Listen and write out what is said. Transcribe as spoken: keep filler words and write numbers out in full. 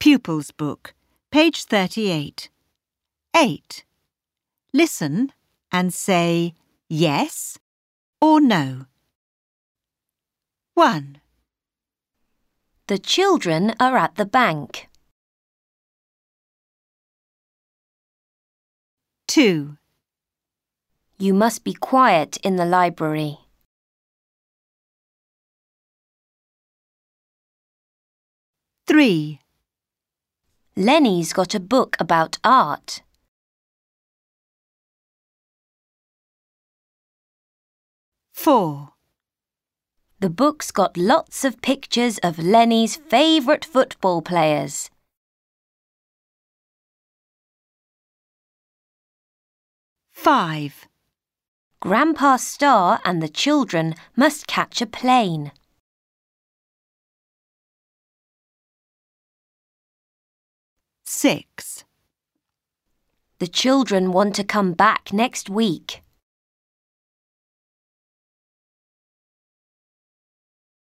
Pupils Book, page thirty-eight. eight. Listen and say yes or no. one. The children are at the bank. two. You must be quiet in the library. three. Lenny's got a book about art. four. The book's got lots of pictures of Lenny's favourite football players. five. Grandpa Star and the children must catch a plane. six. The children want to come back next week.